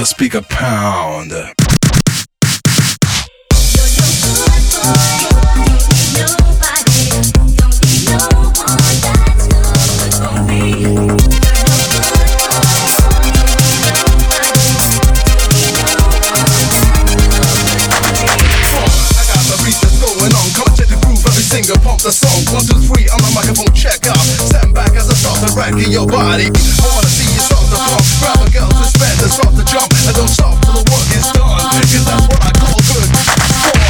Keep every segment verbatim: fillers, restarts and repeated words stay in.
speaker pound. Singer, pump the song, one, two, three, on the microphone, check out. Stand back as I start to wreck in your body. I wanna see you start to pump, grab a girl to spend and start to jump. And don't stop till the work is done, cause that's what I call good fun.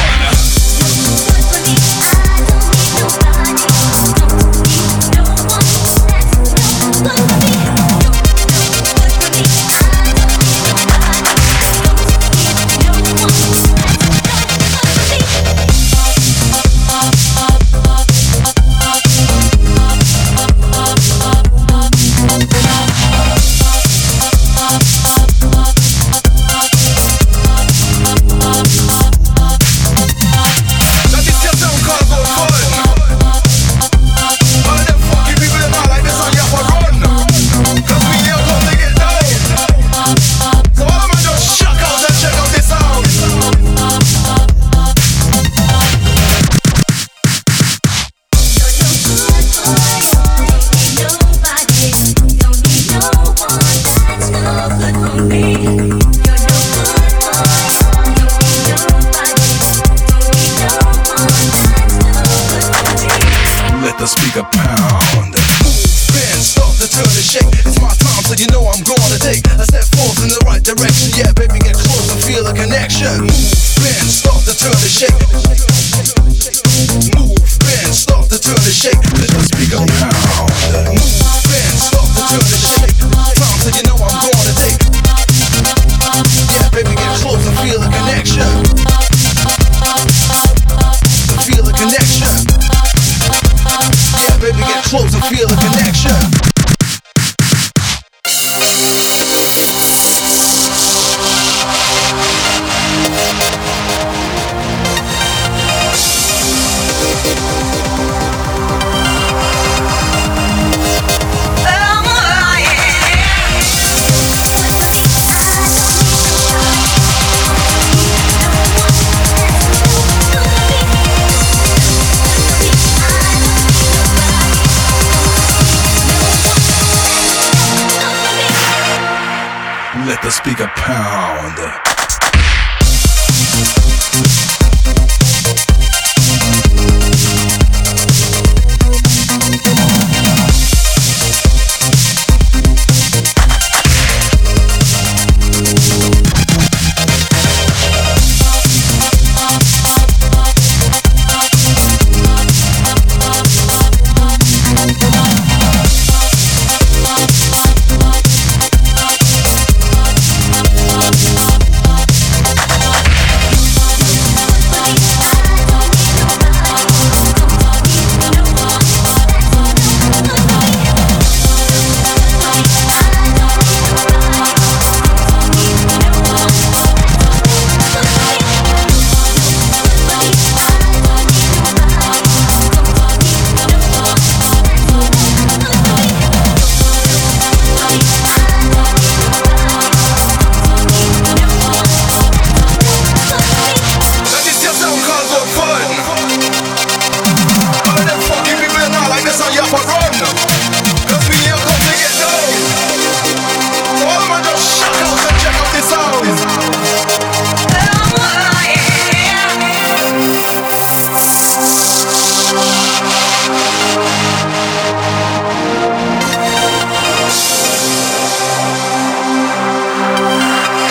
The speaker pound. Spin, stop the turn and shake. It's my time, so you know I'm gonna take a step forth in the right direction. Yeah, baby, get close and feel a connection. Spin, stop the turn and shake. Move, spin, stop the turn and shake. Let the speaker pound. Spin, stop the turn and shake. Time, so you know I'm gonna take. Yeah, baby, get close and feel a connection. Feel a connection. Yeah, baby, get close and feel a connection. Let the speaker pound.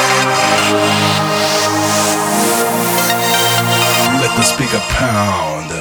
Let the speaker pound.